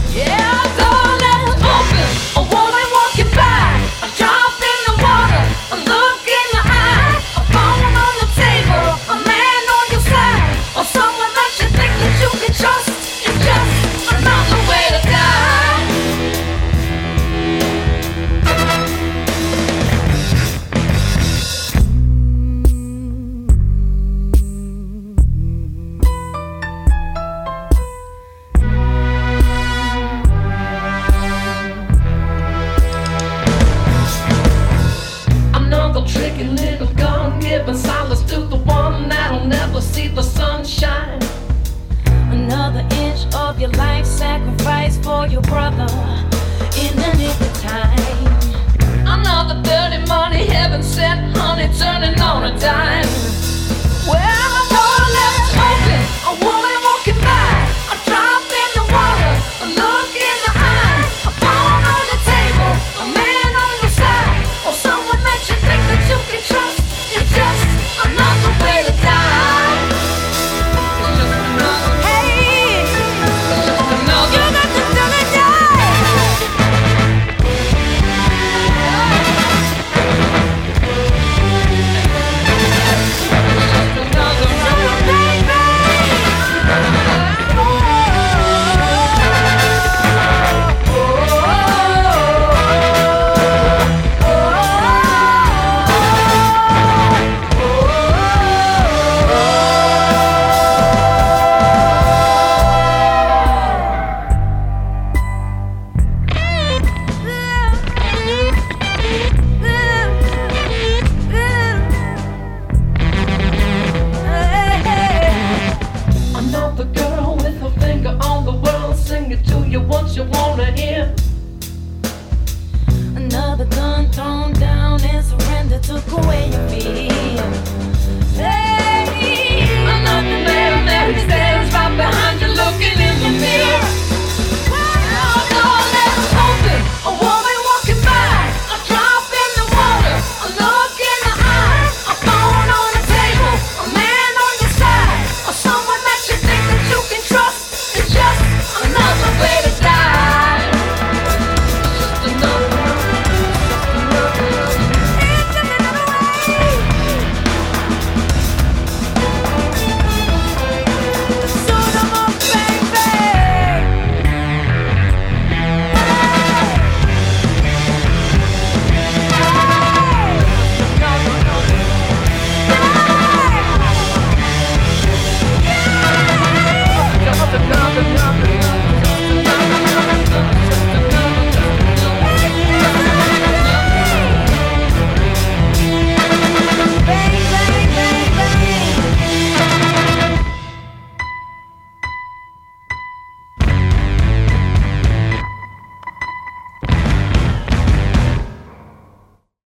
Yeah, door left open. A woman walking by. A drop in the water. A look in the eye. A phone on the table. A man on your side. Or someone that you think that you can trust. It's just another way to die. Another tricky little gun giving solace to the one that'll never see the sunshine. Another inch of your life sacrifice for your brother in the nick of time. Another dirty money heaven sent honey turning on a dime.